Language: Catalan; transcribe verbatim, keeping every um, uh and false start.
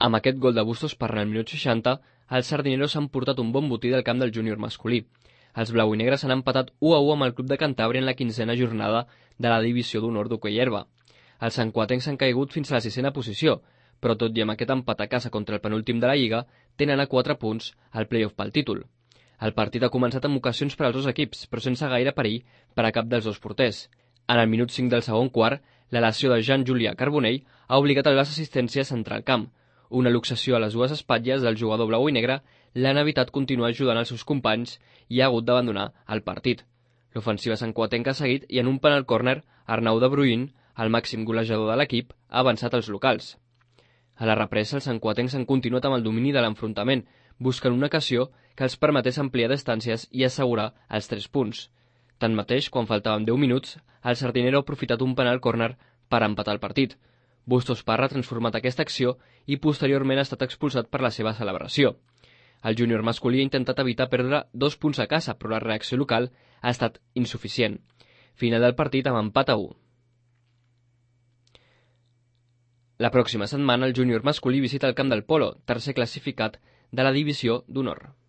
Amb aquest gol de Bustos Parra al minut seixanta, els sardineros s'han portat un bon botí del camp del júnior masculí. Els blau i negres han empatat u a u amb el club de Cantàbria en la quinzena jornada de la divisió d'honor d'hoquei herba. Els santcuatencs han caigut fins a la sisena posició, però tot i amb aquest empat a casa contra el penúltim de la Lliga, tenen a quatre punts al play-off pel títol. El partit ha començat amb ocasions per als dos equips, però sense gaire perill per a cap dels dos porters. En el minut cinc del segon quart, la lesió de Jean-Julià Carbonell ha obligat a les assistències a entrar al camp. Una luxació a les dues espatlles del jugador blau i negre l'han evitat continuar ajudant els seus companys i ha hagut d'abandonar el partit. L'ofensiva santcuatenca ha seguit i en un penal córner, Arnau de Bruïn, el màxim golejador de l'equip, ha avançat als locals. A la represa, els santcuatencs han continuat amb el domini de l'enfrontament, buscant una ocasió que els permetés ampliar distàncies i assegurar els tres punts. Tanmateix, quan faltaven deu minuts, el sardinero ha aprofitat un penal córner per empatar el partit. Bustos Parra ha transformat aquesta acció i posteriorment ha estat expulsat per la seva celebració. El júnior masculí ha intentat evitar perdre dos punts a casa, però la reacció local ha estat insuficient. Final del partit amb empat a u. La pròxima setmana el júnior masculí visita el camp del Polo, tercer classificat de la divisió d'honor.